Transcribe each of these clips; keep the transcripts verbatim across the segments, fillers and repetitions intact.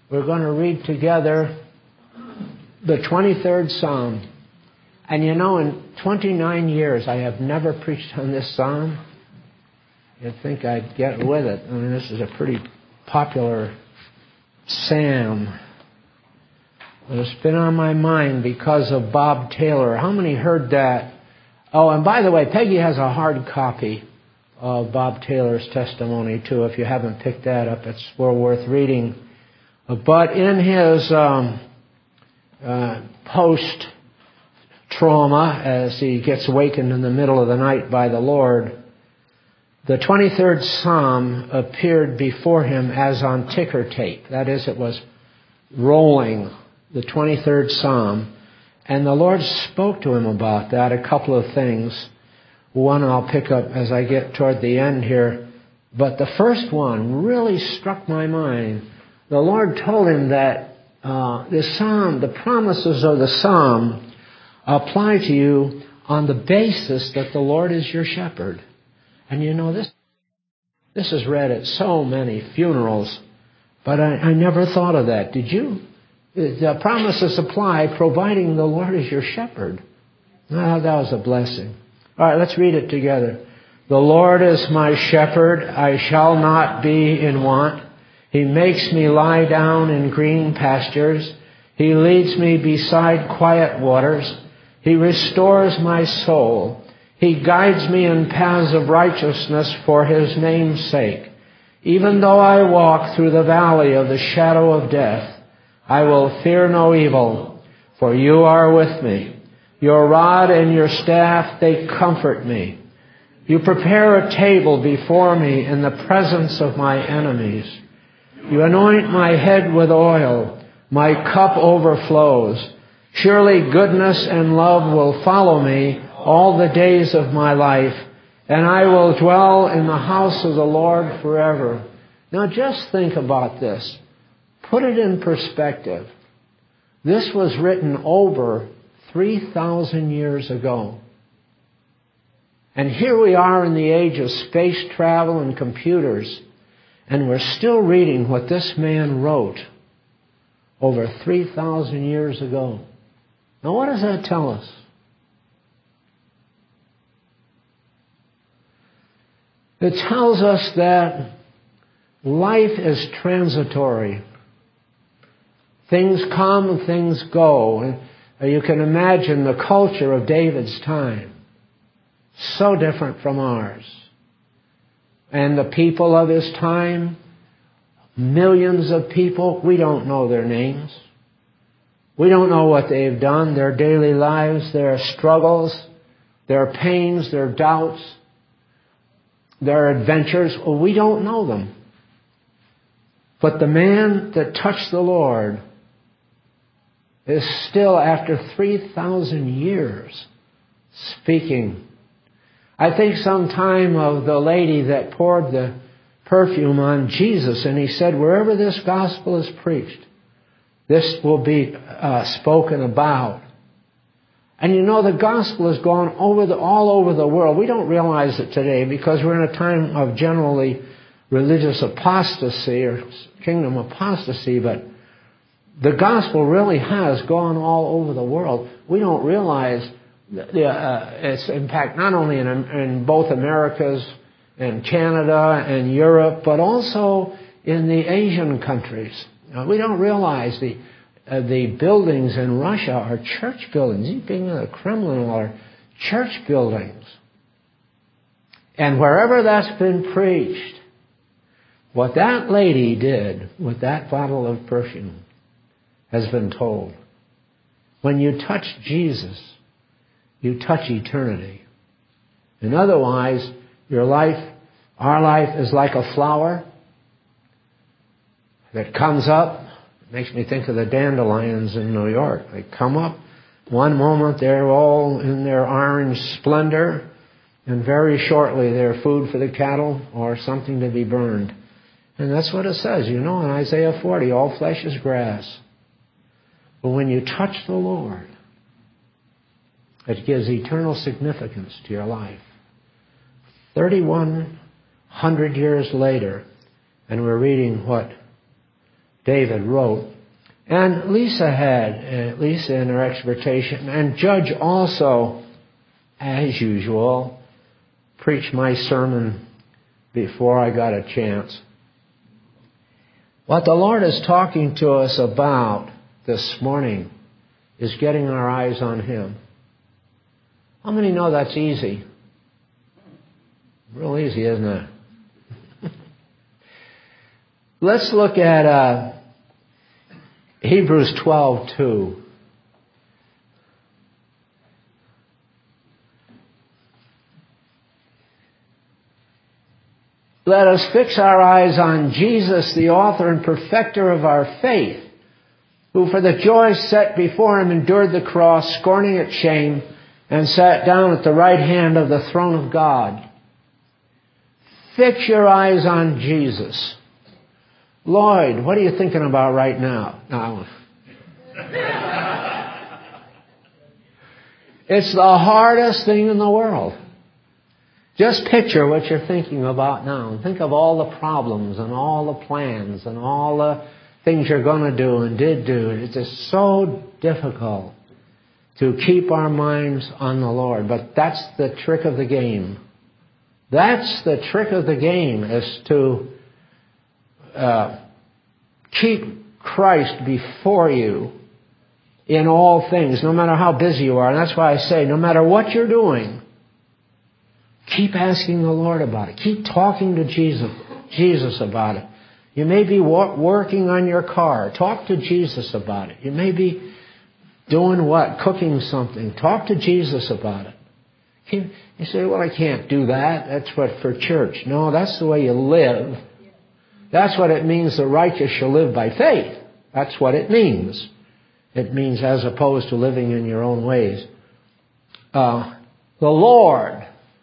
We're going to read together the twenty-third Psalm. And you know, in twenty-nine years, I have never preached on this Psalm. You'd think I'd get with it. I mean, this is a pretty popular Psalm. But it's been on my mind because of Bob Taylor. How many heard that? Oh, and by the way, Peggy has a hard copy of Bob Taylor's testimony, too. If you haven't picked that up, it's well worth reading. But in his um, uh, post-trauma, as he gets awakened in the middle of the night by the Lord, the twenty-third Psalm appeared before him as on ticker tape. That is, it was rolling, the twenty-third Psalm. And the Lord spoke to him about that, a couple of things. One I'll pick up as I get toward the end here. But the first one really struck my mind. The Lord told him that uh, the Psalm, the promises of the Psalm apply to you on the basis that the Lord is your shepherd. And you know, this this is read at so many funerals, but I, I never thought of that. Did you? The promises apply providing the Lord is your shepherd. Ah, that was a blessing. All right, let's read it together. The Lord is my shepherd, I shall not be in want. He makes me lie down in green pastures. He leads me beside quiet waters. He restores my soul. He guides me in paths of righteousness for His name's sake. Even though I walk through the valley of the shadow of death, I will fear no evil, for you are with me. Your rod and your staff, they comfort me. You prepare a table before me in the presence of my enemies. You anoint my head with oil. My cup overflows. Surely goodness and love will follow me all the days of my life, and I will dwell in the house of the Lord forever. Now just think about this. Put it in perspective. This was written over three thousand years ago. And here we are in the age of space travel and computers, and we're still reading what this man wrote over three thousand years ago. Now what does that tell us? It tells us that life is transitory. Things come, things go. And you can imagine the culture of David's time. So different from ours. And the people of his time, millions of people, we don't know their names. We don't know what they've done, their daily lives, their struggles, their pains, their doubts, their adventures. Well, we don't know them. But the man that touched the Lord is still, after three thousand years, speaking. I think sometime of the lady that poured the perfume on Jesus, and he said, wherever this gospel is preached, this will be uh, spoken about. And you know, the gospel has gone over the, all over the world. We don't realize it today because we're in a time of generally religious apostasy or kingdom apostasy, but the gospel really has gone all over the world. We don't realize the, uh, its impact not only in, in both Americas and Canada and Europe, but also in the Asian countries. Uh, we don't realize the uh, the buildings in Russia are church buildings. Being in the Kremlin are church buildings. And wherever that's been preached, what that lady did with that bottle of perfume has been told. When you touch Jesus, you touch eternity. And otherwise, your life, our life is like a flower that comes up. It makes me think of the dandelions in New York. They come up. One moment they're all in their orange splendor, and very shortly they're food for the cattle or something to be burned. And that's what it says, you know, in Isaiah forty, all flesh is grass. But when you touch the Lord, it gives eternal significance to your life. thirty-one hundred years later, and we're reading what David wrote. And Lisa had, uh, Lisa in her exhortation, and Judge also, as usual, preached my sermon before I got a chance. What the Lord is talking to us about this morning is getting our eyes on Him. How many know that's easy? Real easy, isn't it? Let's look at uh, Hebrews twelve two. Let us fix our eyes on Jesus, the author and perfecter of our faith, who for the joy set before Him endured the cross, scorning its shame, and sat down at the right hand of the throne of God. Fix your eyes on Jesus. Lloyd, what are you thinking about right now? No. It's the hardest thing in the world. Just picture what you're thinking about now. Think of all the problems and all the plans and all the things you're going to do and did do. It's just so difficult to keep our minds on the Lord. But that's the trick of the game. That's the trick of the game, is to uh, keep Christ before you in all things, no matter how busy you are. And that's why I say, no matter what you're doing, keep asking the Lord about it. Keep talking to Jesus, Jesus about it. You may be working on your car. Talk to Jesus about it. You may be doing what? Cooking something. Talk to Jesus about it. You say, well, I can't do that. That's what for church. No, that's the way you live. That's what it means the righteous shall live by faith. That's what it means. It means as opposed to living in your own ways. Uh, the Lord,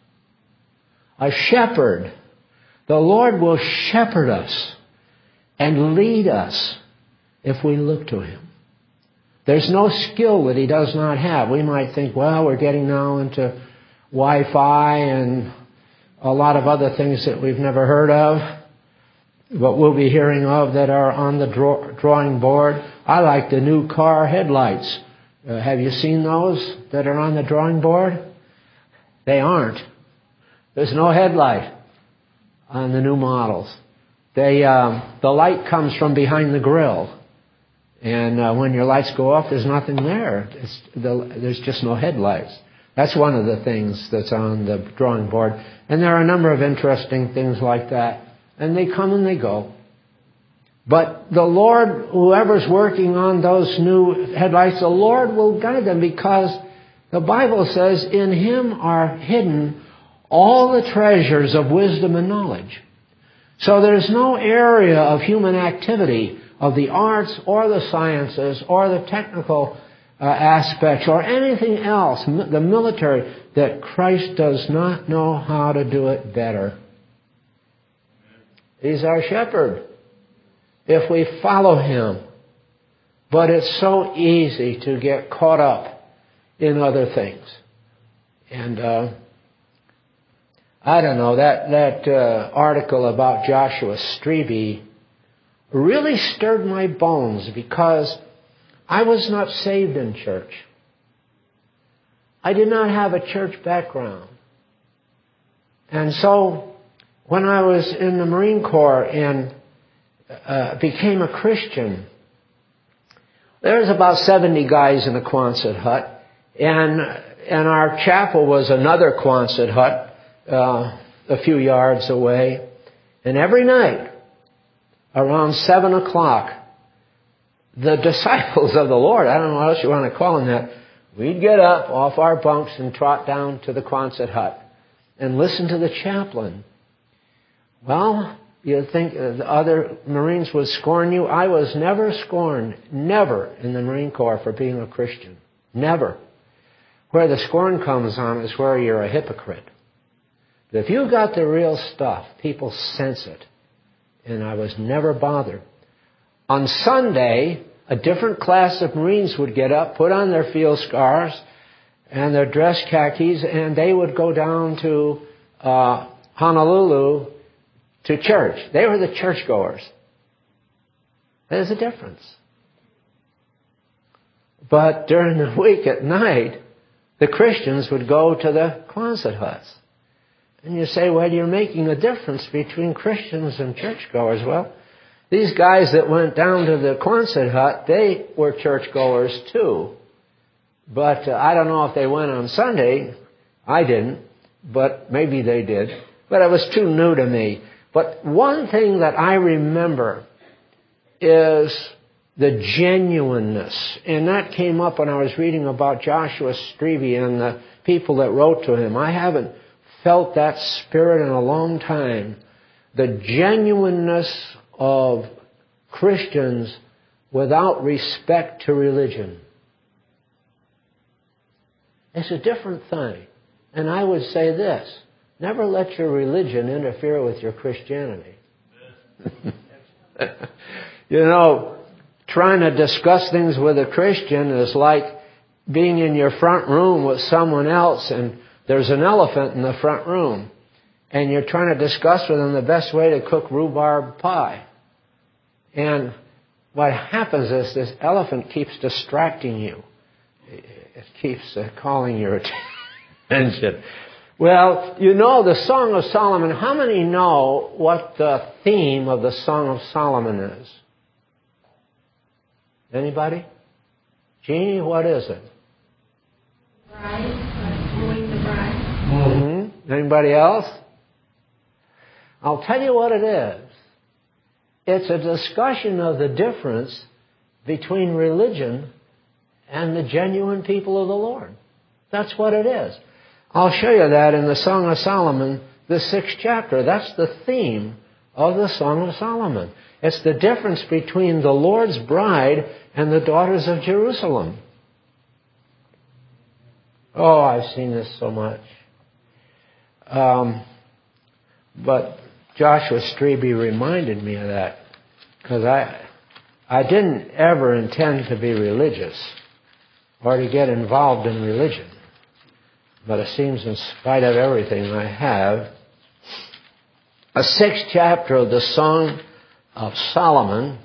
a shepherd, the Lord will shepherd us and lead us if we look to Him. There's no skill that He does not have. We might think, well, we're getting now into Wi-Fi and a lot of other things that we've never heard of, but we'll be hearing of that are on the draw- drawing board. I like the new car headlights. Uh, have you seen those that are on the drawing board? They aren't. There's no headlight on the new models. They, um, the light comes from behind the grill. And uh, when your lights go off, there's nothing there. It's the, there's just no headlights. That's one of the things that's on the drawing board. And there are a number of interesting things like that. And they come and they go. But the Lord, whoever's working on those new headlights, the Lord will guide them, because the Bible says in Him are hidden all the treasures of wisdom and knowledge. So there's no area of human activity, of the arts or the sciences or the technical uh, aspects or anything else, the military, that Christ does not know how to do it better. He's our shepherd if we follow Him. But it's so easy to get caught up in other things. And uh, I don't know, that, that uh, article about Joshua Strebe really stirred my bones, because I was not saved in church. I did not have a church background. And so when I was in the Marine Corps and uh, became a Christian, there was about seventy guys in a Quonset hut, and and our chapel was another Quonset hut uh, a few yards away. And every night, around seven o'clock, the disciples of the Lord, I don't know what else you want to call them that, we'd get up off our bunks and trot down to the Quonset hut and listen to the chaplain. Well, you think the other Marines would scorn you? I was never scorned, never in the Marine Corps for being a Christian. Never. Where the scorn comes on is where you're a hypocrite. But if you've got the real stuff, people sense it. And I was never bothered. On Sunday, a different class of Marines would get up, put on their field scars and their dress khakis, and they would go down to uh, Honolulu to church. They were the churchgoers. There's a difference. But during the week at night, the Christians would go to the Quonset huts. And you say, well, you're making a difference between Christians and churchgoers. Well, these guys that went down to the Quonset hut, they were churchgoers too. But uh, I don't know if they went on Sunday. I didn't, but maybe they did. But it was too new to me. But one thing that I remember is the genuineness. And that came up when I was reading about Joshua Strebe and the people that wrote to him. I haven't felt that spirit in a long time. The genuineness of Christians without respect to religion. It's a different thing. And I would say this, never let your religion interfere with your Christianity. You know, trying to discuss things with a Christian is like being in your front room with someone else and there's an elephant in the front room. And you're trying to discuss with them the best way to cook rhubarb pie. And what happens is this elephant keeps distracting you. It keeps uh, calling your attention. Well, you know the Song of Solomon. How many know what the theme of the Song of Solomon is? Anybody? Jeannie, what is it? Bride, wooing the bride. Mm-hmm. Anybody else? I'll tell you what it is. It's a discussion of the difference between religion and the genuine people of the Lord. That's what it is. I'll show you that in the Song of Solomon, the sixth chapter. That's the theme of the Song of Solomon. It's the difference between the Lord's bride and the daughters of Jerusalem. Oh, I've seen this so much. Um, but Joshua Strebe reminded me of that because I, I didn't ever intend to be religious or to get involved in religion. But it seems in spite of everything I have. A sixth chapter of the Song of Solomon.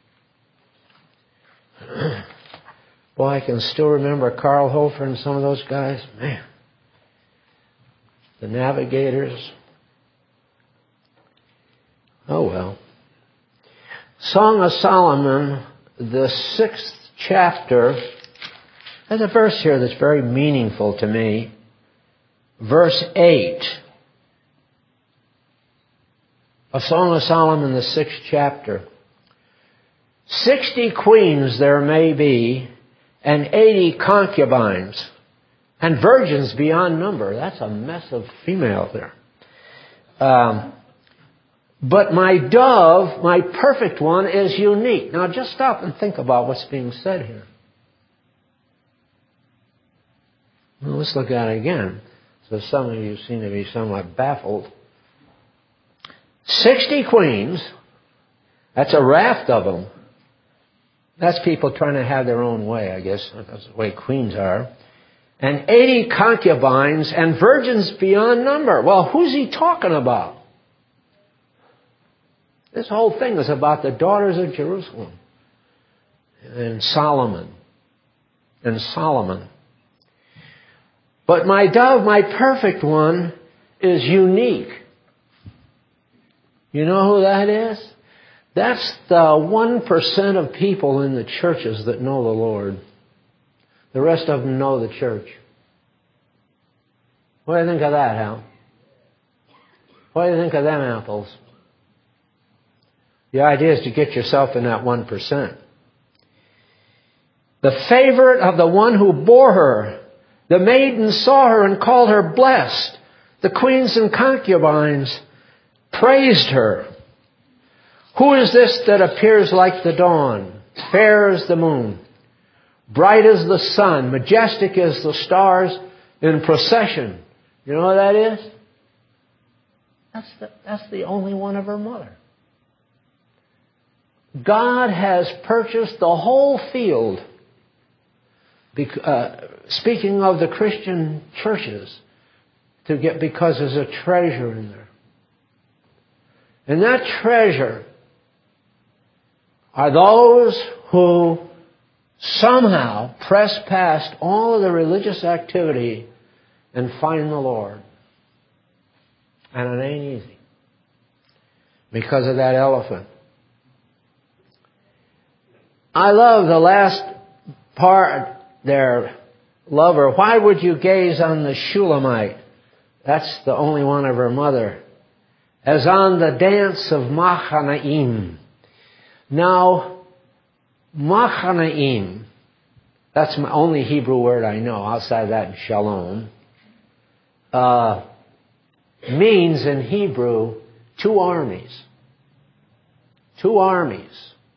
Boy, I can still remember Carl Hofer and some of those guys. Man. The Navigators. Oh well. Song of Solomon, the sixth chapter. There's a verse here that's very meaningful to me. Verse eight. A Song of Solomon, the sixth chapter. Sixty queens there may be, and eighty concubines, and virgins beyond number. That's a mess of females there. Um, but my dove, my perfect one, is unique. Now just stop and think about what's being said here. Well, let's look at it again. So some of you seem to be somewhat baffled. Sixty queens, that's a raft of them. That's people trying to have their own way, I guess. That's the way queens are. And eighty concubines and virgins beyond number. Well, who's he talking about? This whole thing is about the daughters of Jerusalem. And Solomon. And Solomon. But my dove, my perfect one, is unique. You know who that is? That's the one percent of people in the churches that know the Lord. The rest of them know the church. What do you think of that, Hal? What do you think of them apples? The idea is to get yourself in that one percent. The favorite of the one who bore her. The maiden saw her and called her blessed. The queens and concubines praised her. Who is this that appears like the dawn, fair as the moon, bright as the sun, majestic as the stars in procession? You know what that is? That's the, that's the only one of her mother. God has purchased the whole field. Uh, speaking of the Christian churches, to get because there's a treasure in there. And that treasure, are those who somehow press past all of the religious activity and find the Lord. And it ain't easy because of that elephant. I love the last part there, lover. Why would you gaze on the Shulamite? That's the only one of her mother. As on the dance of Machanaim. Now, Machanaim, that's my only Hebrew word I know, outside that Shalom, uh, means in Hebrew two armies. Two armies.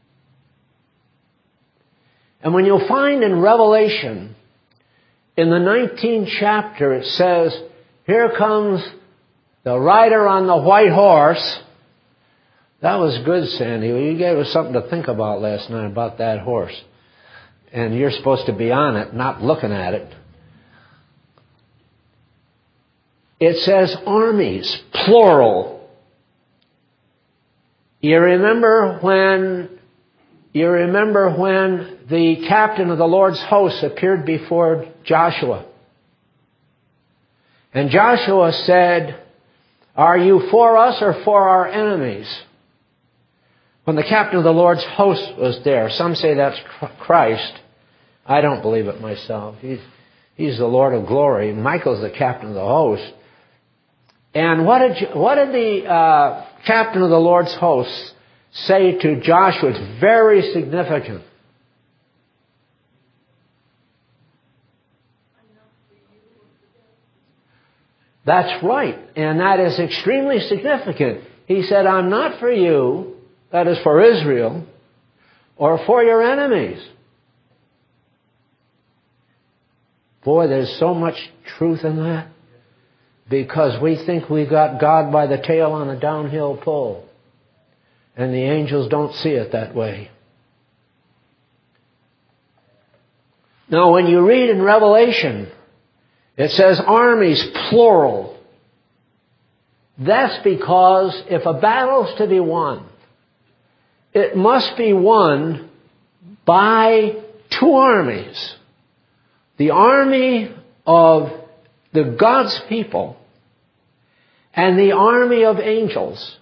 And when you'll find in Revelation, in the nineteenth chapter, it says, here comes the rider on the white horse. That was good, Sandy. You gave us something to think about last night about that horse. And you're supposed to be on it, not looking at it. It says armies, plural. You remember when, you remember when the captain of the Lord's hosts appeared before Joshua. And Joshua said, are you for us or for our enemies? When the captain of the Lord's host was there. Some say that's Christ. I don't believe it myself. He's, he's the Lord of glory. Michael's the captain of the host. And what did, what did the uh, captain of the Lord's host say to Joshua? It's very significant. That's right. And that is extremely significant. He said, I'm not for you, that is for Israel, or for your enemies. Boy, there's so much truth in that. Because we think we got God by the tail on a downhill pole. And the angels don't see it that way. Now, when you read in Revelation, it says armies, plural. That's because if a battle's to be won, it must be won by two armies. The army of the God's people and the army of angels.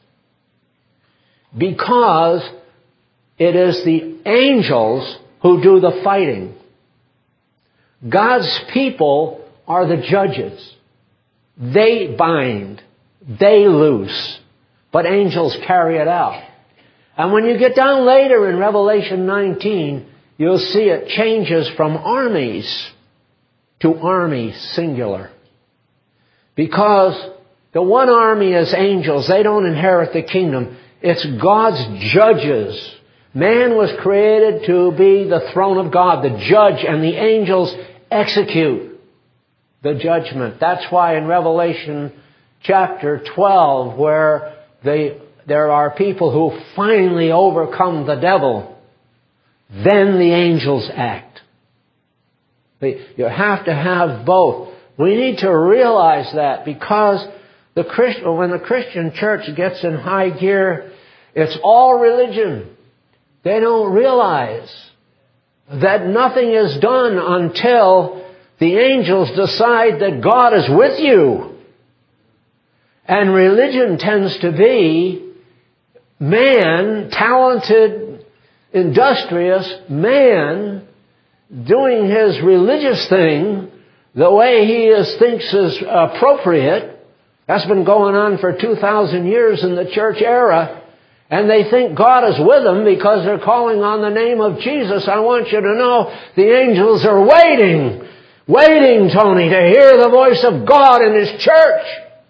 Because it is the angels who do the fighting. God's people are the judges. They bind. They loose. But angels carry it out. And when you get down later in Revelation nineteen, you'll see it changes from armies to army singular. Because the one army is angels. They don't inherit the kingdom. It's God's judges. Man was created to be the throne of God, the judge, and the angels execute the judgment. That's why in Revelation chapter twelve, where they, there are people who finally overcome the devil, then the angels act. You have to have both. We need to realize that because the Christ, when the Christian church gets in high gear, it's all religion. They don't realize that nothing is done until the angels decide that God is with you. And religion tends to be man, talented, industrious man, doing his religious thing the way he is, thinks is appropriate. That's been going on for two thousand years in the church era. And they think God is with them because they're calling on the name of Jesus. I want you to know the angels are waiting, waiting, Tony, to hear the voice of God in His church.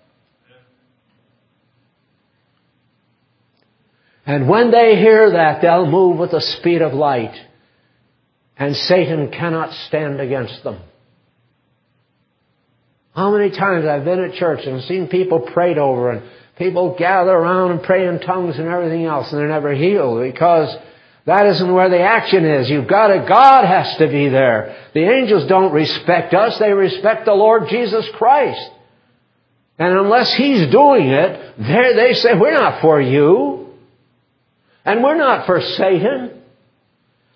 And when they hear that, they'll move with the speed of light. And Satan cannot stand against them. How many times I've been at church and seen people prayed over and people gather around and pray in tongues and everything else and they're never healed because that isn't where the action is. You've got to, God has to be there. The angels don't respect us. They respect the Lord Jesus Christ. And unless He's doing it, they say, we're not for you. And we're not for Satan.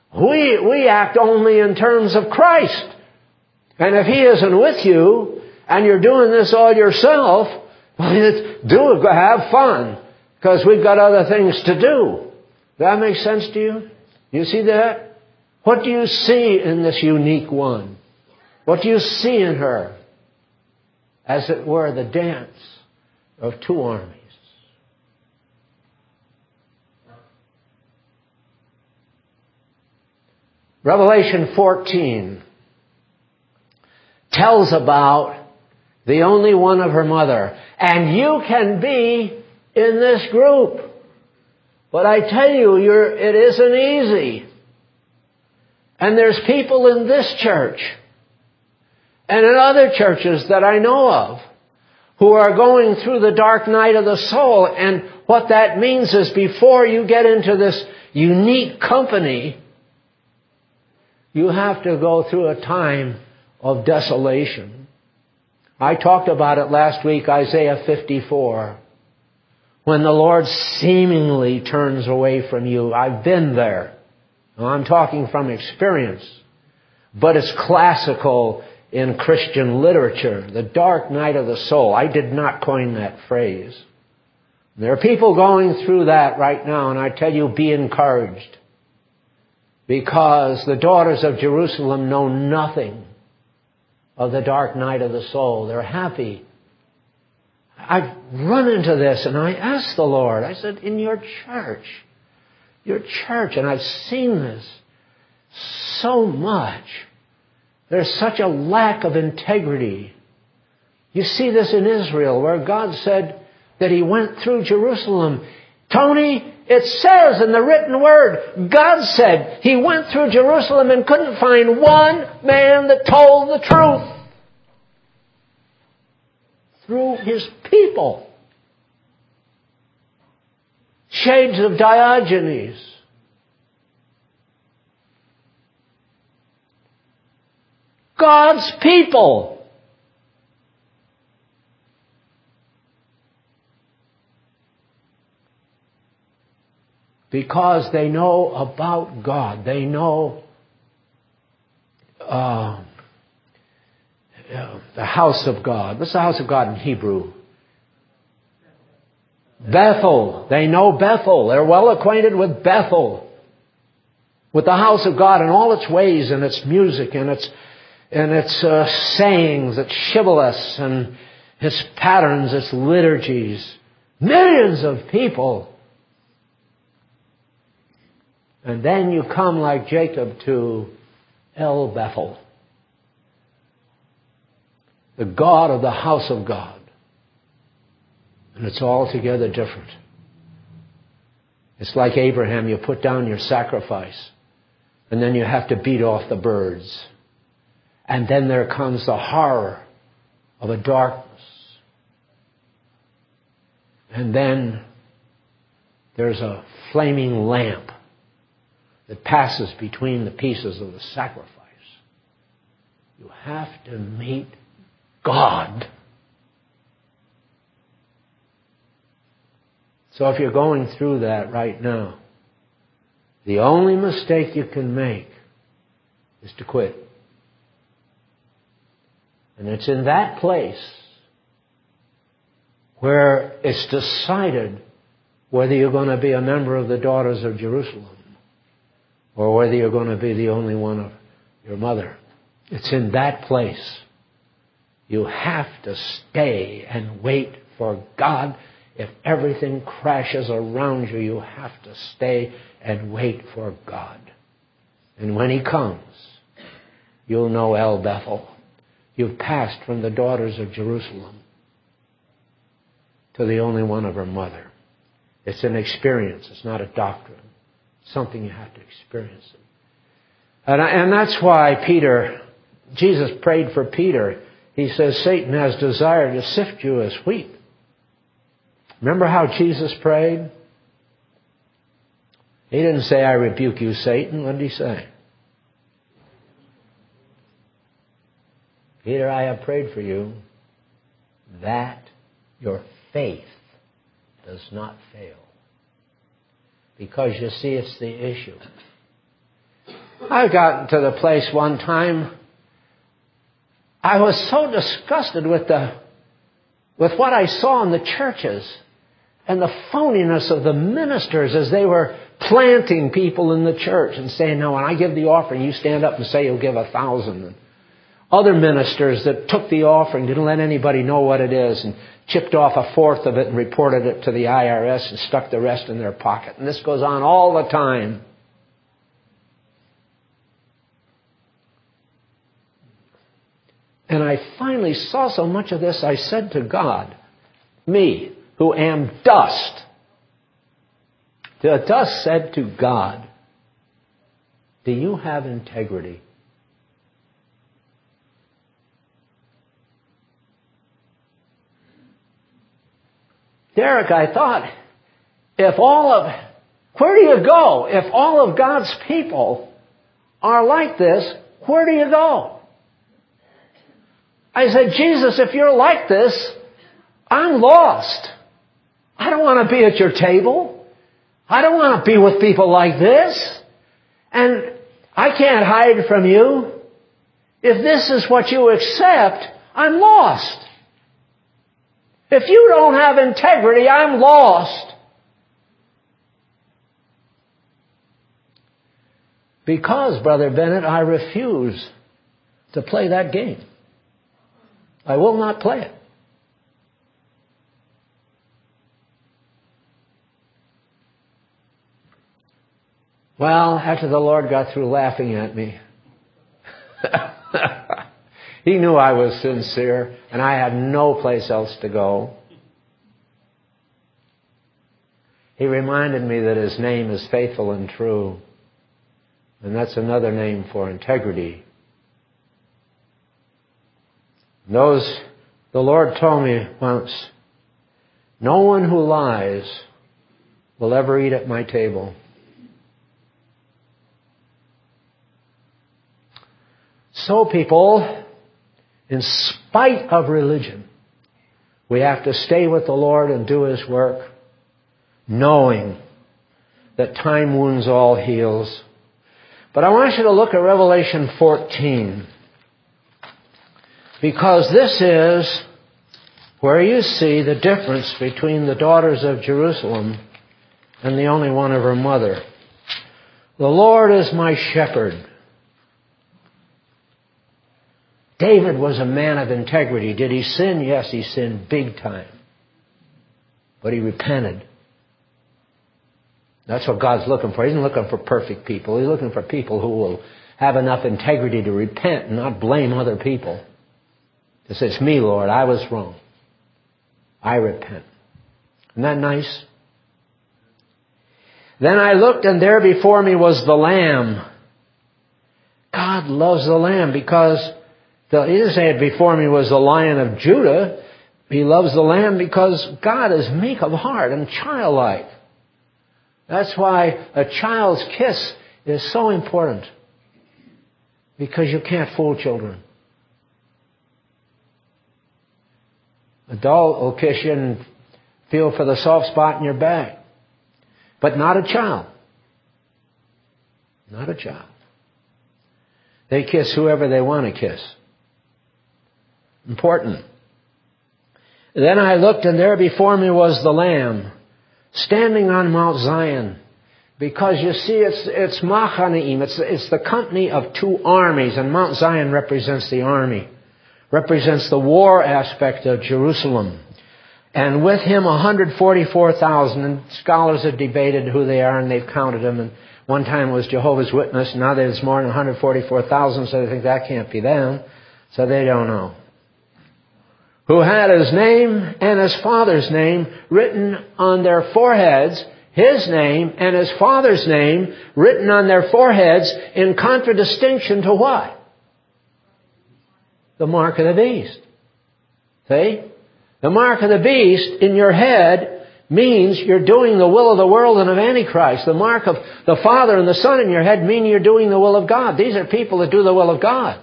We, we act only in terms of Christ. And if He isn't with you, and you're doing this all yourself, well, do it, have fun, because we've got other things to do. Does that make sense to you? You see that? What do you see in this unique one? What do you see in her? As it were, the dance of two armies. Revelation fourteen tells about the only one of her mother. And you can be in this group. But I tell you, you're, it isn't easy. And there's people in this church and in other churches that I know of who are going through the dark night of the soul. And what that means is before you get into this unique company, you have to go through a time of desolation. I talked about it last week, Isaiah fifty-four. When the Lord seemingly turns away from you. I've been there. I'm talking from experience. But it's classical in Christian literature. The dark night of the soul. I did not coin that phrase. There are people going through that right now, and I tell you, be encouraged. Because the daughters of Jerusalem know nothing of the dark night of the soul. They're happy. I've run into this and I asked the Lord, I said, in your church, your church, and I've seen this so much. There's such a lack of integrity. You see this in Israel where God said that He went through Jerusalem. Tony, it says in the written word, God said He went through Jerusalem and couldn't find one man that told the truth. Through His people. Shades of Diogenes. God's people. Because they know about God. They know uh, the house of God. What's the house of God in Hebrew? Bethel. They know Bethel. They're well acquainted with Bethel. With the house of God and all its ways and its music and its and its uh, sayings, its shibboleths and its patterns, its liturgies. Millions of people. And then you come like Jacob to El Bethel. The God of the house of God. And it's altogether different. It's like Abraham, you put down your sacrifice. And then you have to beat off the birds. And then there comes the horror of a darkness. And then there's a flaming lamp that passes between the pieces of the sacrifice. You have to meet God. So if you're going through that right now, the only mistake you can make is to quit. And it's in that place where it's decided whether you're going to be a member of the Daughters of Jerusalem or whether you're going to be the only one of your mother. It's in that place. You have to stay and wait for God. If everything crashes around you, you have to stay and wait for God. And when He comes, you'll know El Bethel. You've passed from the Daughters of Jerusalem to the only one of her mother. It's an experience. It's not a doctrine. It's something you have to experience. And, I, and that's why Peter, Jesus prayed for Peter. He says, Satan has desired to sift you as wheat. Remember how Jesus prayed? He didn't say, I rebuke you, Satan. What did He say? Peter, I have prayed for you that your faith does not fail. Because you see, it's the issue. I got to the place one time, I was so disgusted with the with what I saw in the churches and the phoniness of the ministers as they were planting people in the church and saying, no, when I give the offering, you stand up and say you'll give a thousand. And other ministers that took the offering, didn't let anybody know what it is, and chipped off a fourth of it and reported it to the I R S and stuck the rest in their pocket. And this goes on all the time. And I finally saw so much of this, I said to God, me, who am dust, the dust said to God, do you have integrity? Derek, I thought, if all of, where do you go? If all of God's people are like this, where do you go? I said, Jesus, if you're like this, I'm lost. I don't want to be at your table. I don't want to be with people like this. And I can't hide from you. If this is what you accept, I'm lost. If you don't have integrity, I'm lost. Because, Brother Bennett, I refuse to play that game. I will not play it. Well, after the Lord got through laughing at me, He knew I was sincere and I had no place else to go. He reminded me that His name is faithful and true. And that's another name for integrity. Those, the Lord told me once, no one who lies will ever eat at my table. So people, in spite of religion, we have to stay with the Lord and do His work, knowing that time wounds all heals. But I want you to look at Revelation fourteen. Because this is where you see the difference between the daughters of Jerusalem and the only one of her mother. The Lord is my shepherd. David was a man of integrity. Did he sin? Yes, he sinned big time. But he repented. That's what God's looking for. He isn't looking for perfect people. He's looking for people who will have enough integrity to repent and not blame other people. It says, me, Lord, I was wrong. I repent. Isn't that nice? Then I looked, and there before me was the Lamb. God loves the Lamb because the, he didn't say it before me was the Lion of Judah. He loves the Lamb because God is meek of heart and childlike. That's why a child's kiss is so important. Because you can't fool children. Adult will kiss you and feel for the soft spot in your back. But not a child. Not a child. They kiss whoever they want to kiss. Important. Then I looked, and there before me was the Lamb, standing on Mount Zion. Because you see, it's it's Machanaim. It's, it's the company of two armies. And Mount Zion represents the army. Represents the war aspect of Jerusalem. And with him one hundred forty-four thousand. And scholars have debated who they are, and they've counted them. And one time it was Jehovah's Witness. Now there's more than one hundred forty-four thousand, so they think that can't be them. So they don't know. Who had his name and his father's name written on their foreheads, his name and his father's name written on their foreheads in contradistinction to what? The mark of the beast. See? The mark of the beast in your head means you're doing the will of the world and of Antichrist. The mark of the Father and the Son in your head mean you're doing the will of God. These are people that do the will of God.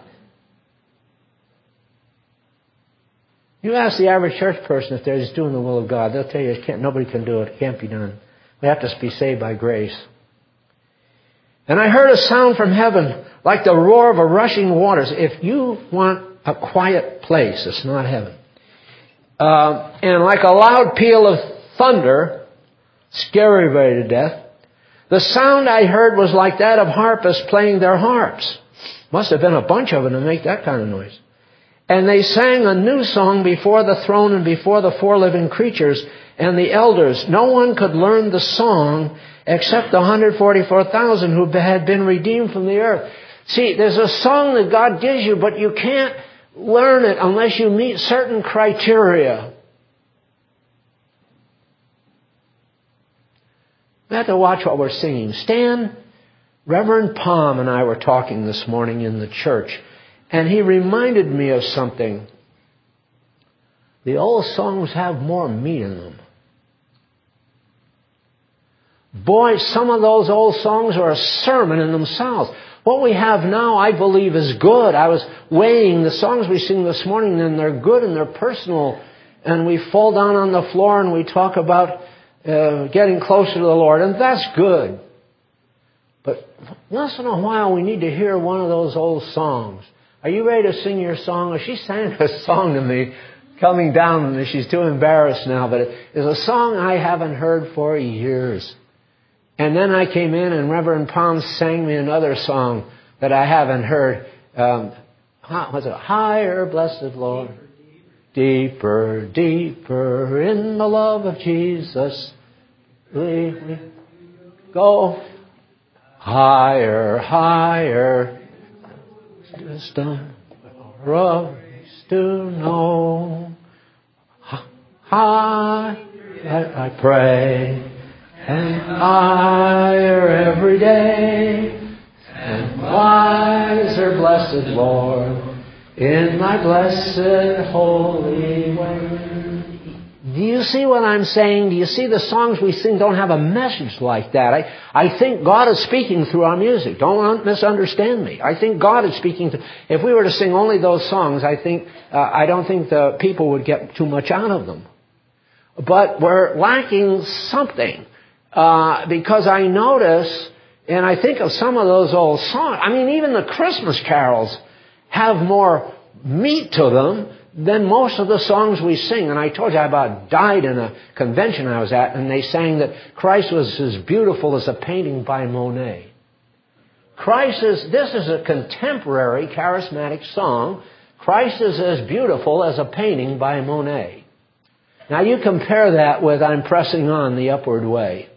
You ask the average church person if they're just doing the will of God. They'll tell you it can't, nobody can do it. It can't be done. We have to be saved by grace. And I heard a sound from heaven like the roar of a rushing waters. If you want a quiet place, it's not heaven. Uh, and like a loud peal of thunder, scare everybody to death. The sound I heard was like that of harpists playing their harps. Must have been a bunch of them to make that kind of noise. And they sang a new song before the throne and before the four living creatures and the elders. No one could learn the song except the one hundred forty-four thousand who had been redeemed from the earth. See, there's a song that God gives you, but you can't learn it unless you meet certain criteria. We have to watch what we're singing. Stan, Reverend Palm and I were talking this morning in the church, and he reminded me of something. The old songs have more meat in them. Boy, some of those old songs are a sermon in themselves. What we have now, I believe, is good. I was weighing the songs we sing this morning, and they're good and they're personal. And we fall down on the floor and we talk about uh, getting closer to the Lord, and that's good. But once in a while, we need to hear one of those old songs. Are you ready to sing your song? She sang a song to me coming down, and she's too embarrassed now, but it's a song I haven't heard for years. And then I came in, and Reverend Palm sang me another song that I haven't heard. Um, what's it? Higher, blessed Lord. Deeper, deeper in the love of Jesus. We, we go higher, higher. Wisdom of to know. High, I, I pray. And higher every day, and wiser, blessed Lord, in thy blessed holy way. Do you see what I'm saying? Do you see the songs we sing don't have a message like that? I, I think God is speaking through our music. Don't misunderstand me. I think God is speaking to... If we were to sing only those songs, I think uh, I don't think the people would get too much out of them. But we're lacking something. Uh, because I notice, and I think of some of those old songs, I mean, even the Christmas carols have more meat to them than most of the songs we sing. And I told you I about died in a convention I was at, and they sang that Christ was as beautiful as a painting by Monet. Christ is, this is a contemporary charismatic song. Christ is as beautiful as a painting by Monet. Now you compare that with I'm pressing on the upward way.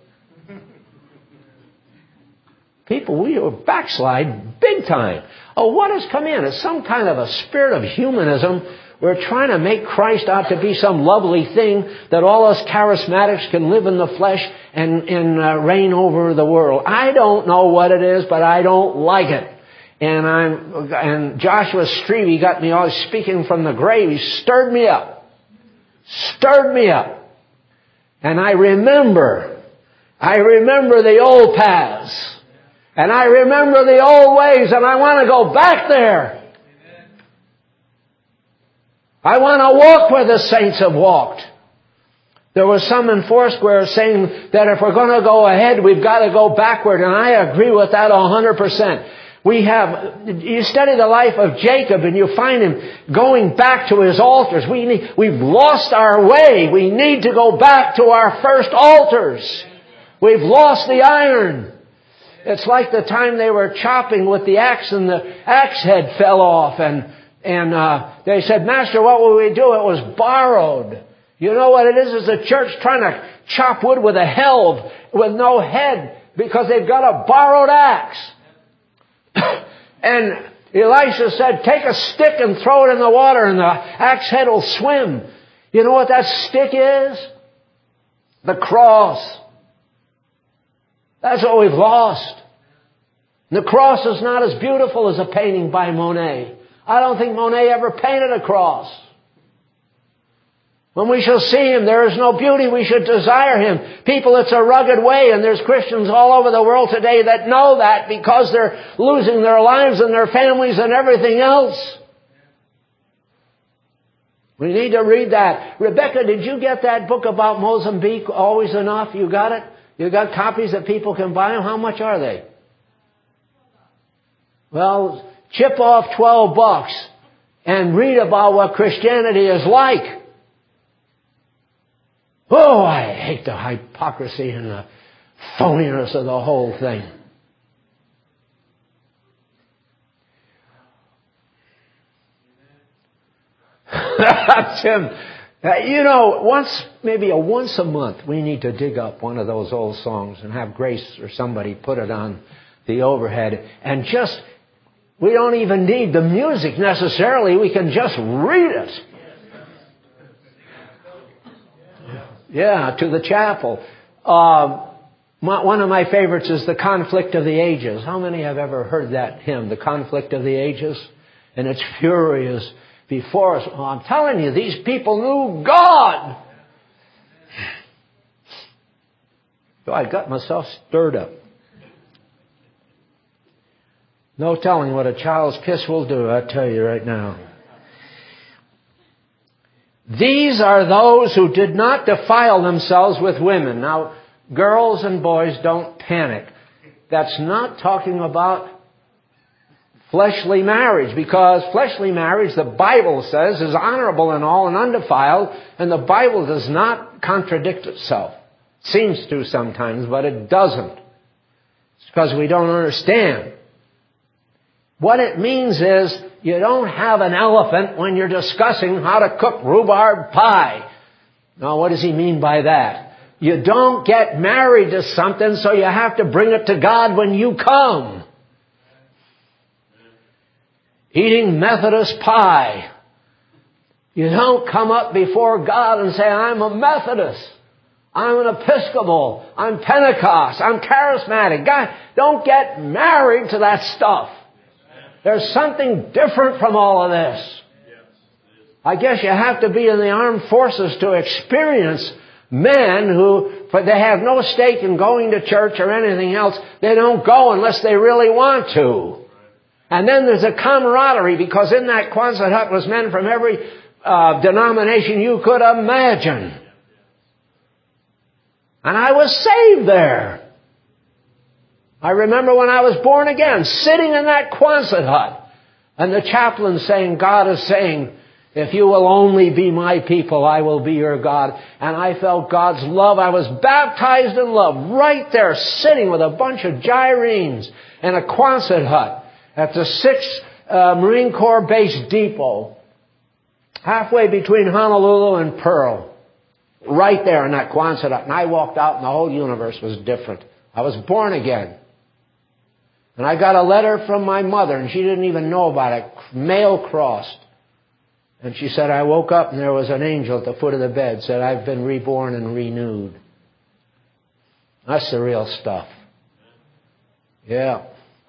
People, we backslide big time. Oh, what has come in? It's some kind of a spirit of humanism. We're trying to make Christ out to be some lovely thing that all us charismatics can live in the flesh and, and uh, reign over the world. I don't know what it is, but I don't like it. And I'm and Joshua Strebe got me all speaking from the grave. He stirred me up. Stirred me up. And I remember, I remember the old paths. And I remember the old ways, and I want to go back there. I want to walk where the saints have walked. There was some in Foursquare saying that if we're going to go ahead, we've got to go backward, and I agree with that one hundred percent. We have, you study the life of Jacob, and you find him going back to his altars. We need, we've lost our way. We need to go back to our first altars. We've lost the iron. It's like the time they were chopping with the axe and the axe head fell off, and and uh, they said, Master, what will we do? It was borrowed. You know what it is? It's a church trying to chop wood with a helve with no head because they've got a borrowed axe. And Elisha said, take a stick and throw it in the water and the axe head will swim. You know what that stick is? The cross. That's what we've lost. The cross is not as beautiful as a painting by Monet. I don't think Monet ever painted a cross. When we shall see Him, there is no beauty. We should desire Him. People, it's a rugged way, and there's Christians all over the world today that know that because they're losing their lives and their families and everything else. We need to read that. Rebecca, did you get that book about Mozambique, Always Enough? You got it? You got copies that people can buy them? How much are they? Well, chip off twelve bucks and read about what Christianity is like. Oh, I hate the hypocrisy and the phoniness of the whole thing. Tim, uh, you know, once, maybe a once a month, we need to dig up one of those old songs and have Grace or somebody put it on the overhead and just, we don't even need the music necessarily. We can just read it. Yeah, to the chapel. Uh, my, one of my favorites is The Conflict of the Ages. How many have ever heard that hymn, The Conflict of the Ages? And its fury is before us. Oh, I'm telling you, these people knew God. So I got myself stirred up. No telling what a child's kiss will do, I tell you right now. These are those who did not defile themselves with women. Now, girls and boys, don't panic. That's not talking about fleshly marriage, because fleshly marriage, the Bible says, is honorable and all and undefiled, and the Bible does not contradict itself. It seems to sometimes, but it doesn't. It's because we don't understand. What it means is you don't have an elephant when you're discussing how to cook rhubarb pie. Now, what does he mean by that? You don't get married to something, so you have to bring it to God when you come. Eating Methodist pie. You don't come up before God and say, I'm a Methodist. I'm an Episcopal. I'm Pentecost. I'm charismatic. God, don't get married to that stuff. There's something different from all of this. I guess you have to be in the armed forces to experience men who, but they have no stake in going to church or anything else. They don't go unless they really want to. And then there's a camaraderie, because in that Quonset hut was men from every uh, denomination you could imagine. And I was saved there. I remember when I was born again, sitting in that Quonset hut, and the chaplain saying, God is saying, if you will only be my people, I will be your God. And I felt God's love. I was baptized in love right there, sitting with a bunch of gyrenes in a Quonset hut at the sixth uh, Marine Corps Base Depot, halfway between Honolulu and Pearl, right there in that Quonset hut. And I walked out and the whole universe was different. I was born again. And I got a letter from my mother, and she didn't even know about it, mail crossed. And she said, I woke up and there was an angel at the foot of the bed, said, I've been reborn and renewed. That's the real stuff. Yeah.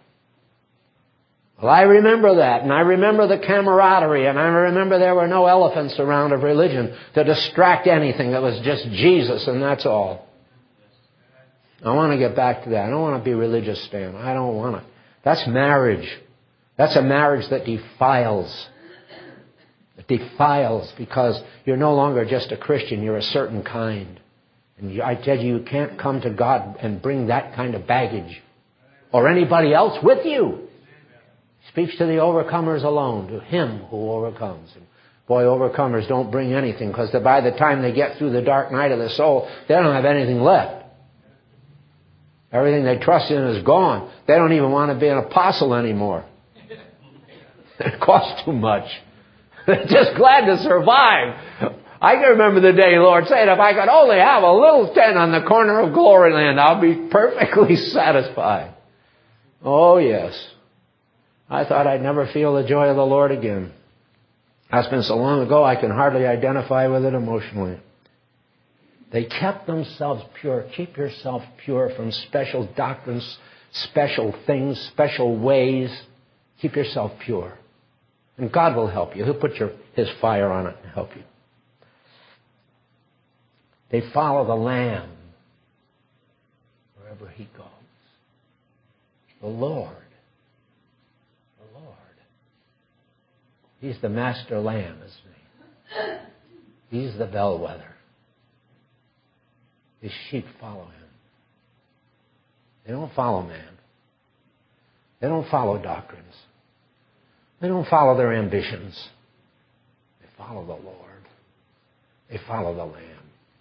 Well, I remember that, and I remember the camaraderie, and I remember there were no elephants around of religion to distract anything. It was just Jesus, and that's all. I want to get back to that. I don't want to be religious, Stan. I don't want to. That's marriage. That's a marriage that defiles. It defiles because you're no longer just a Christian. You're a certain kind. And you, I tell you, you can't come to God and bring that kind of baggage or anybody else with you. He speaks to the overcomers alone, to him who overcomes. And boy, overcomers don't bring anything, because by the time they get through the dark night of the soul, they don't have anything left. Everything they trust in is gone. They don't even want to be an apostle anymore. It costs too much. They're just glad to survive. I can remember the day the Lord said, if I could only have a little tent on the corner of Glory Land, I'll be perfectly satisfied. Oh, yes. I thought I'd never feel the joy of the Lord again. That's been so long ago, I can hardly identify with it emotionally. They kept themselves pure. Keep yourself pure from special doctrines, special things, special ways. Keep yourself pure. And God will help you. He'll put your, His fire on it and help you. They follow the Lamb wherever He goes. The Lord. The Lord. He's the master lamb, isn't He? He's the bellwether. His sheep follow Him. They don't follow man. They don't follow doctrines. They don't follow their ambitions. They follow the Lord. They follow the Lamb.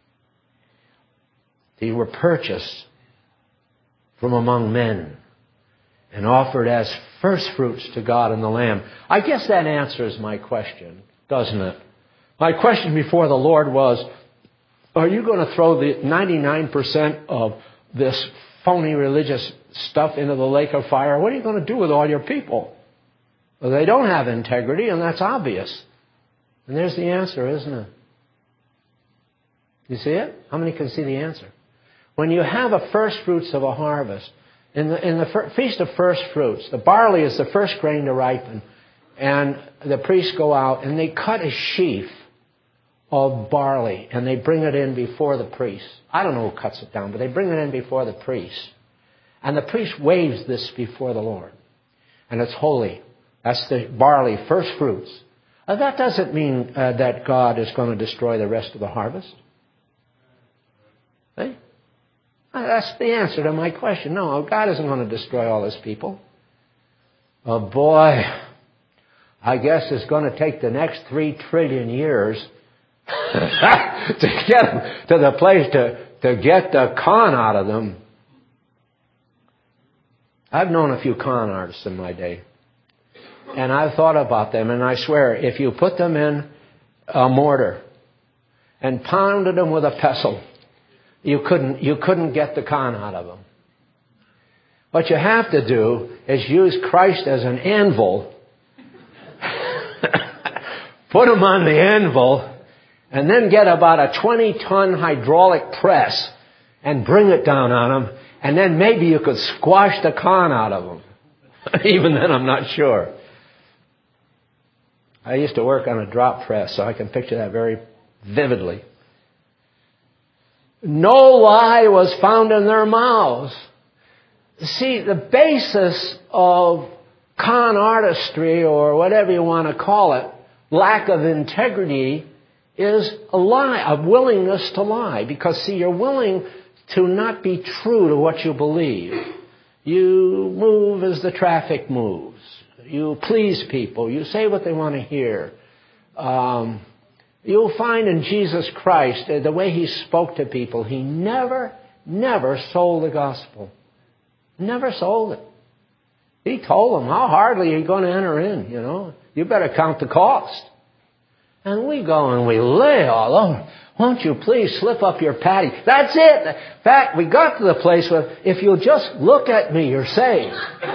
They were purchased from among men and offered as first fruits to God and the Lamb. I guess that answers my question, doesn't it? My question before the Lord was, are you going to throw the ninety-nine percent of this phony religious stuff into the lake of fire? What are you going to do with all your people? Well, they don't have integrity, and that's obvious. And there's the answer, isn't it? You see it? How many can see the answer? When you have a first fruits of a harvest, in the, in the Feast of First Fruits, the barley is the first grain to ripen, and the priests go out and they cut a sheaf of barley and they bring it in before the priest. I don't know who cuts it down, but they bring it in before the priest. And the priest waves this before the Lord. And it's holy. That's the barley, first fruits. Uh, that doesn't mean uh, that God is going to destroy the rest of the harvest. See? Uh, that's the answer to my question. No, God isn't going to destroy all His people. Oh boy, I guess it's going to take the next three trillion years to get them to the place to, to get the con out of them. I've known a few con artists in my day. And I've thought about them, and I swear, if you put them in a mortar and pounded them with a pestle, you couldn't, you couldn't get the con out of them. What you have to do is use Christ as an anvil, put him on the anvil, and then get about a twenty-ton hydraulic press and bring it down on them, and then maybe you could squash the con out of them. Even then, I'm not sure. I used to work on a drop press, so I can picture that very vividly. No lie was found in their mouths. See, the basis of con artistry, or whatever you want to call it, lack of integrity, is a lie, a willingness to lie. Because, see, you're willing to not be true to what you believe. You move as the traffic moves. You please people. You say what they want to hear. Um, you'll find in Jesus Christ, uh, the way He spoke to people, He never, never sold the gospel. Never sold it. He told them, how hardly are you going to enter in, you know? You better count the cost. And we go and we lay all over. Won't you please slip up your patty? That's it. In fact, we got to the place where if you'll just look at me, you're saved.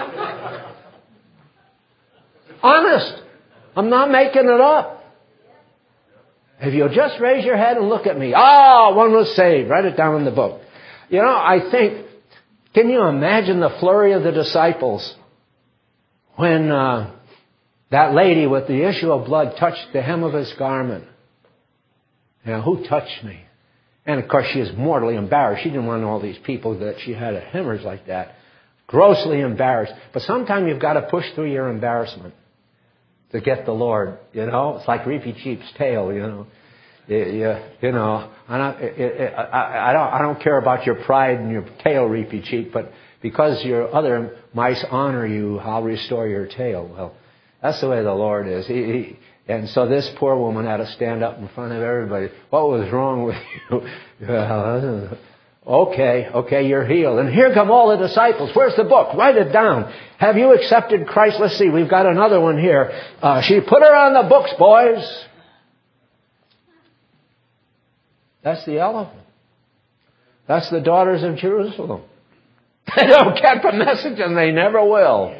Honest. I'm not making it up. If you'll just raise your head and look at me. Ah, oh, one was saved. Write it down in the book. You know, I think, can you imagine the flurry of the disciples when uh, that lady with the issue of blood touched the hem of His garment? Now, who touched me? And of course, she is mortally embarrassed. She didn't want all these people that she had a hemorrhage like that. Grossly embarrassed. But sometimes you've got to push through your embarrassment to get the Lord, you know. It's like Reepy Cheap's tail, you know. You, you, you know, I don't, it, it, I, I, don't, I don't care about your pride and your tail, Reepy Cheap, but because your other mice honor you, I'll restore your tail. Well, that's the way the Lord is. He, he, and so this poor woman had to stand up in front of everybody. What was wrong with you? Well, okay, okay, you're healed. And here come all the disciples. Where's the book? Write it down. Have you accepted Christ? Let's see, we've got another one here. Uh, she put her on the books, boys. That's the elephant. That's the daughters of Jerusalem. They don't get the message, and they never will.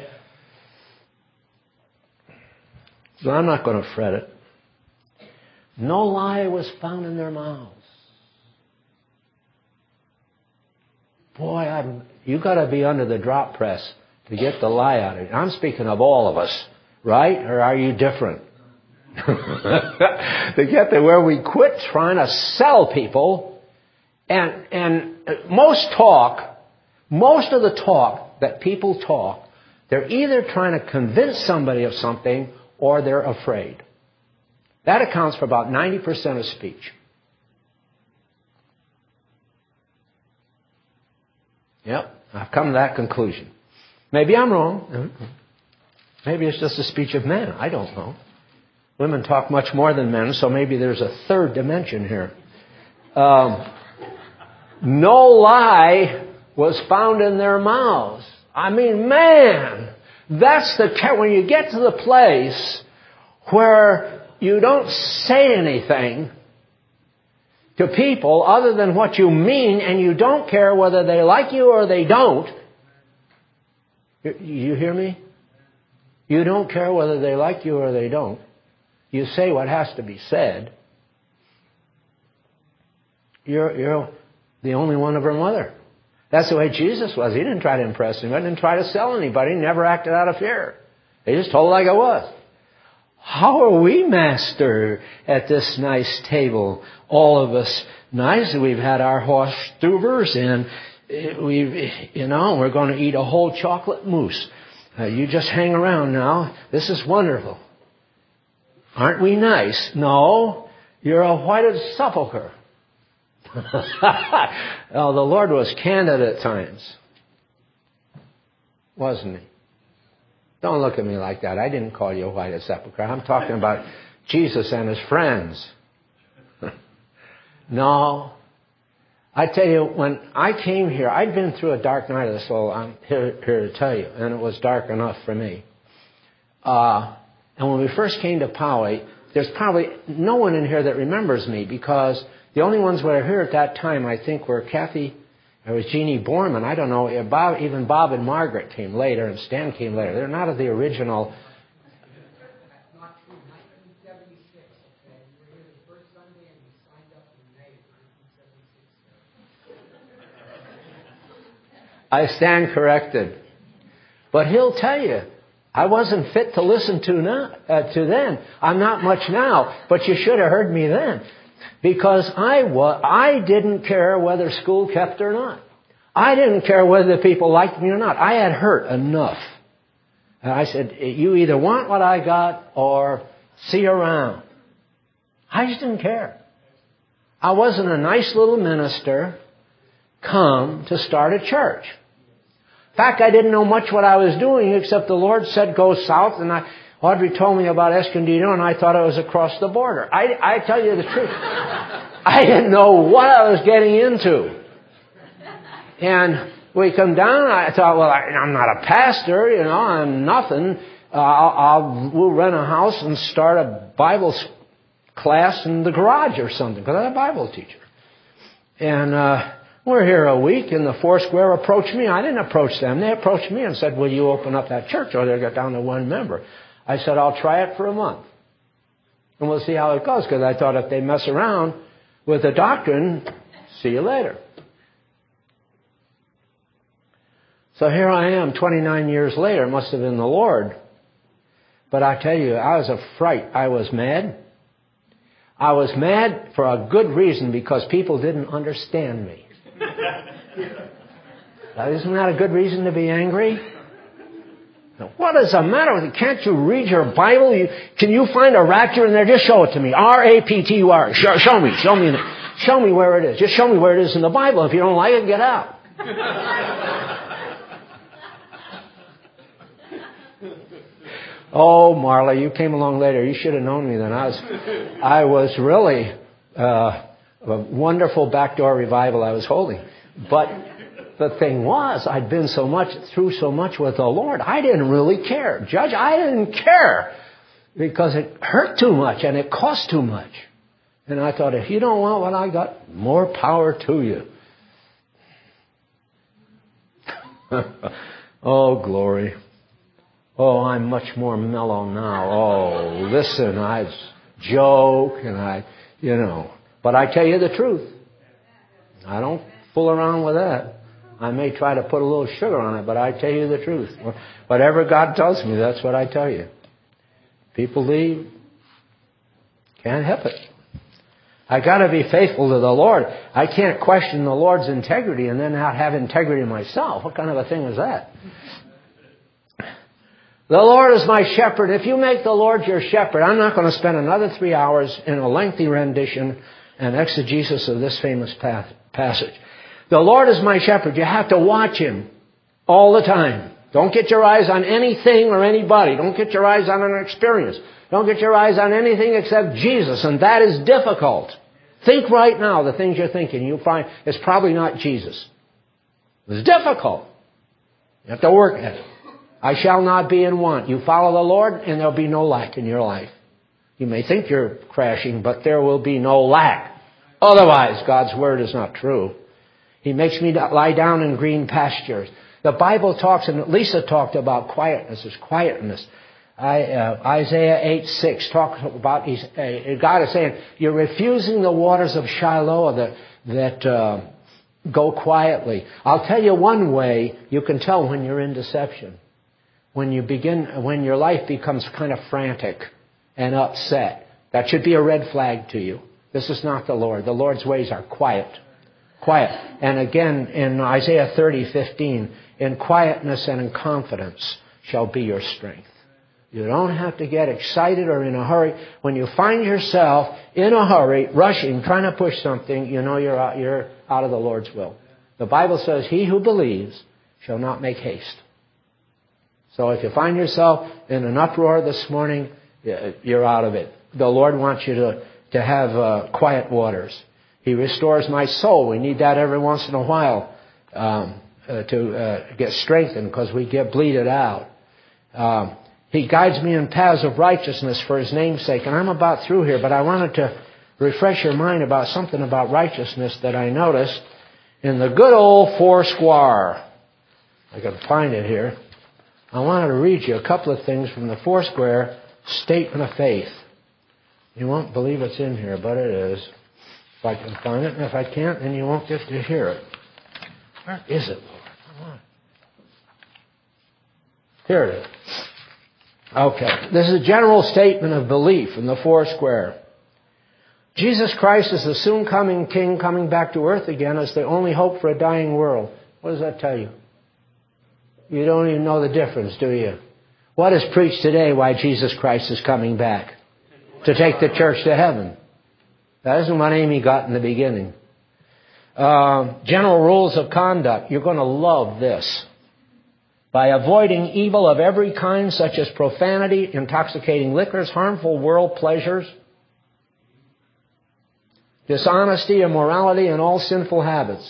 So I'm not going to fret it. No lie was found in their mouths. Boy, I'm, you got to be under the drop press to get the lie out of it. I'm speaking of all of us, right? Or are you different? To get to where we quit trying to sell people, and and most talk, most of the talk that people talk, they're either trying to convince somebody of something or they're afraid. That accounts for about ninety percent of speech. Yep, I've come to that conclusion. Maybe I'm wrong. Maybe it's just a speech of men. I don't know. Women talk much more than men, so maybe there's a third dimension here. Um, no lie was found in their mouths. I mean, man, that's the when you get to the place where you don't say anything to people other than what you mean, and you don't care whether they like you or they don't. You hear me? You don't care whether they like you or they don't. You say what has to be said. You're, you're the only one of her mother. That's the way Jesus was. He didn't try to impress anybody. He didn't try to sell anybody. He never acted out of fear. He just told like it was. How are we master at this nice table? All of us nice. We've had our horse stuvers, and we've, you know, we're going to eat a whole chocolate mousse. Uh, you just hang around now. This is wonderful. Aren't we nice? No, you're a whited sepulcher. Oh, the Lord was candid at times, wasn't He? Don't look at me like that. I didn't call you a whited sepulcher. I'm talking about Jesus and His friends. No. I tell you, when I came here, I'd been through a dark night of the soul. I'm here, here to tell you, and it was dark enough for me. Uh, and when we first came to Poway, there's probably no one in here that remembers me, because the only ones that were here at that time, I think, were Kathy. There was Jeannie Borman. I don't know. Bob, even Bob and Margaret came later, and Stan came later. They're not of the original. Not true. nineteen seventy-six. Okay, you were here the first Sunday, and you signed up in May nineteen seventy-six. I stand corrected. But he'll tell you, I wasn't fit to listen to now, uh, to then. I'm not much now, but you should have heard me then. Because I wa- I didn't care whether school kept or not. I didn't care whether the people liked me or not. I had hurt enough. And I said, you either want what I got or see around. I just didn't care. I wasn't a nice little minister come to start a church. In fact, I didn't know much what I was doing, except the Lord said go south, and I, Audrey told me about Escondido, and I thought it was across the border. I, I tell you the truth. I didn't know what I was getting into. And we come down, I thought, well, I, I'm not a pastor, you know, I'm nothing. Uh, I'll, I'll, we'll rent a house and start a Bible class in the garage or something, because I'm a Bible teacher. And uh, we're here a week, and the Foursquare approached me. I didn't approach them. They approached me and said, will you open up that church? Or they'll get down to one member. I said, I'll try it for a month. And we'll see how it goes, because I thought if they mess around with the doctrine, see you later. So here I am, twenty-nine years later. It must have been the Lord. But I tell you, I was a fright. I was mad. I was mad for a good reason, because people didn't understand me. Now, isn't that a good reason to be angry? Now, what is the matter with you? Can't you read your Bible? You, can you find a rapture in there? Just show it to me. R A P T U R. Show, show me. Show me. Show me where it is. Just show me where it is in the Bible. If you don't like it, get out. Oh, Marla, you came along later. You should have known me then. I was, I was really uh, a wonderful backdoor revival I was holding. But the thing was, I'd been so much through so much with the Lord, I didn't really care. Judge, I didn't care, because it hurt too much and it cost too much. And I thought, if you don't want what I got, more power to you. Oh, glory. Oh, I'm much more mellow now. Oh, listen, I joke and I, you know. But I tell you the truth. I don't fool around with that. I may try to put a little sugar on it, but I tell you the truth. Whatever God tells me, that's what I tell you. People leave. Can't help it. I got to be faithful to the Lord. I can't question the Lord's integrity and then not have integrity myself. What kind of a thing is that? The Lord is my shepherd. If you make the Lord your shepherd, I'm not going to spend another three hours in a lengthy rendition and exegesis of this famous passage. The Lord is my shepherd. You have to watch Him all the time. Don't get your eyes on anything or anybody. Don't get your eyes on an experience. Don't get your eyes on anything except Jesus, and that is difficult. Think right now the things you're thinking. You'll find it's probably not Jesus. It's difficult. You have to work at it. I shall not be in want. You follow the Lord, and there'll be no lack in your life. You may think you're crashing, but there will be no lack. Otherwise, God's Word is not true. He makes me lie down in green pastures. The Bible talks, and Lisa talked about quietness. There's quietness. I, uh, Isaiah eight six talks about, he's, uh, God is saying, you're refusing the waters of Shiloh that, that uh, go quietly. I'll tell you one way you can tell when you're in deception. When you begin, when your life becomes kind of frantic and upset. That should be a red flag to you. This is not the Lord. The Lord's ways are quiet. Quiet. And again, in Isaiah thirty fifteen, in quietness and in confidence shall be your strength. You don't have to get excited or in a hurry. When you find yourself in a hurry, rushing, trying to push something, you know you're out, you're out of the Lord's will. The Bible says, he who believes shall not make haste. So if you find yourself in an uproar this morning, you're out of it. The Lord wants you to, to have uh, quiet waters. He restores my soul. We need that every once in a while um, uh, to uh, get strengthened because we get bleeded out. Um, he guides me in paths of righteousness for His name's sake. And I'm about through here, but I wanted to refresh your mind about something about righteousness that I noticed in the good old Foursquare. I can find it here. I wanted to read you a couple of things from the Foursquare Statement of Faith. You won't believe it's in here, but it is. If I can find it, and if I can't, then you won't get to hear it. Where is it, Lord? Come on. Here it is. Okay. This is a general statement of belief in the Foursquare. Jesus Christ is the soon coming King coming back to earth again as the only hope for a dying world. What does that tell you? You don't even know the difference, do you? What is preached today why Jesus Christ is coming back? To take the church to heaven. That isn't what Amy got in the beginning. Uh, general rules of conduct. You're going to love this. By avoiding evil of every kind, such as profanity, intoxicating liquors, harmful world pleasures, dishonesty, immorality, and all sinful habits.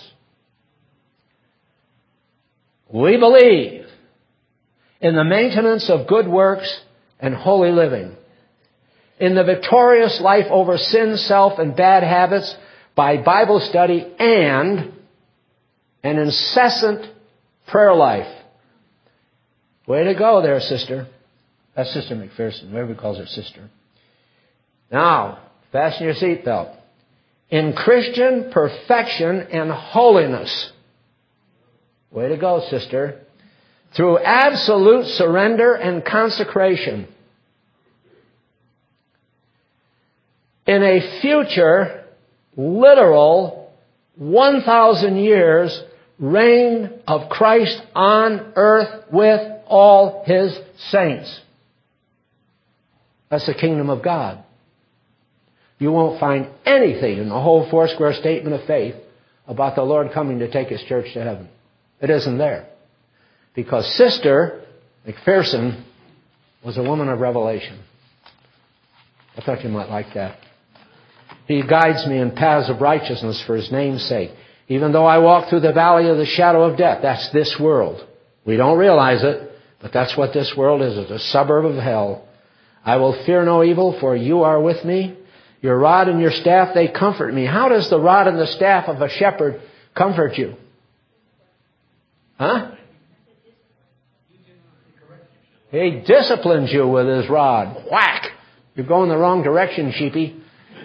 We believe in the maintenance of good works and holy living, in the victorious life over sin, self, and bad habits by Bible study and an incessant prayer life. Way to go there, sister. That's Sister McPherson. Everybody calls her sister. Now, fasten your seatbelt. In Christian perfection and holiness. Way to go, sister. Through absolute surrender and consecration. In a future, literal, one thousand years reign of Christ on earth with all His saints. That's the kingdom of God. You won't find anything in the whole Foursquare Statement of Faith about the Lord coming to take His church to heaven. It isn't there. Because Sister McPherson was a woman of revelation. I thought you might like that. He guides me in paths of righteousness for His name's sake. Even though I walk through the valley of the shadow of death, that's this world. We don't realize it, but that's what this world is. It's a suburb of hell. I will fear no evil, for you are with me. Your rod and your staff, they comfort me. How does the rod and the staff of a shepherd comfort you? Huh? He disciplines you with His rod. Whack! You're going the wrong direction, sheepy.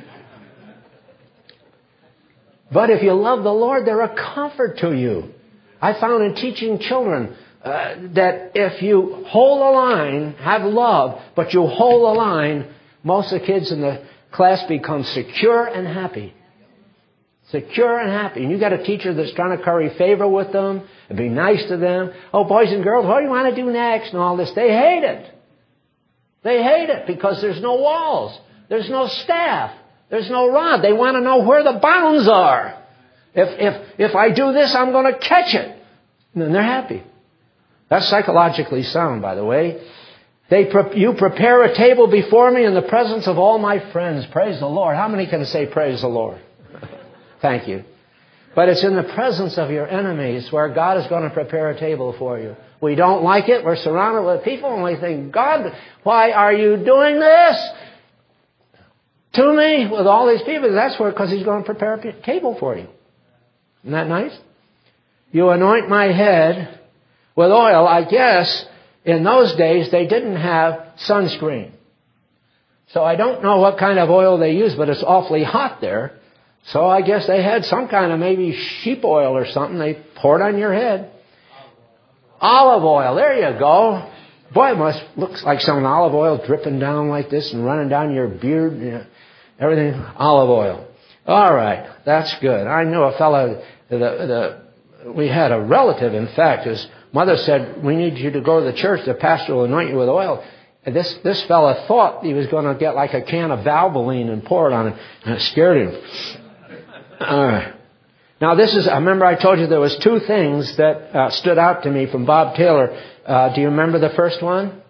But if you love the Lord, they're a comfort to you. I found in teaching children uh, that if you hold the line, have love, but you hold the line, most of the kids in the class become secure and happy. Secure and happy. And you got a teacher that's trying to curry favor with them and be nice to them. Oh, boys and girls, what do you want to do next? And all this. They hate it. They hate it because there's no walls. There's no staff. There's no rod. They want to know where the bounds are. If if if I do this, I'm going to catch it. And then they're happy. That's psychologically sound, by the way. They, pre- you prepare a table before me in the presence of all my friends. Praise the Lord. How many can say praise the Lord? Thank you. But it's in the presence of your enemies where God is going to prepare a table for you. We don't like it. We're surrounded with people and we think, God, why are you doing this to me with all these people? That's where, because He's going to prepare a table for you. Isn't that nice? You anoint my head with oil. I guess in those days they didn't have sunscreen. So I don't know what kind of oil they used, but it's awfully hot there. So I guess they had some kind of maybe sheep oil or something they poured on your head. Olive oil. There you go. Boy, it must looks like some olive oil dripping down like this and running down your beard. You know, everything olive oil. All right, that's good. I knew a fellow. The, the, we had a relative, in fact, his mother said, "We need you to go to the church. The pastor will anoint you with oil." And this this fella thought he was going to get like a can of Valvoline and pour it on him, and it scared him. All right. Now this is, I remember I told you there was two things that uh, stood out to me from Bob Taylor. Uh, do you remember the first one?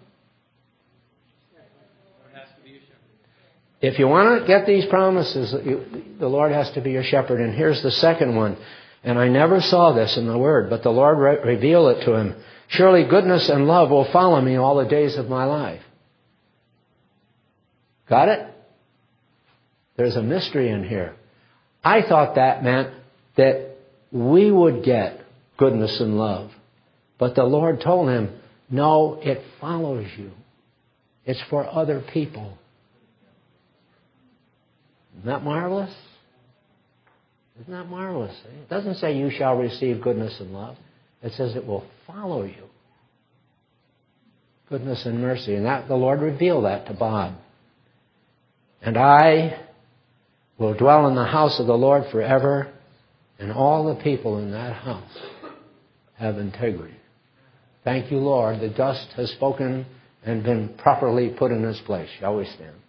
If you want to get these promises, you, the Lord has to be your shepherd. And here's the second one. And I never saw this in the Word, but the Lord re- revealed it to him. Surely goodness and love will follow me all the days of my life. Got it? There's a mystery in here. I thought that meant that we would get goodness and love. But the Lord told him, no, it follows you. It's for other people. Isn't that marvelous? Isn't that marvelous? It doesn't say you shall receive goodness and love. It says it will follow you. Goodness and mercy. And that the Lord revealed that to Bob. And I will dwell in the house of the Lord forever, and all the people in that house have integrity. Thank you, Lord. The dust has spoken and been properly put in its place. Shall we stand?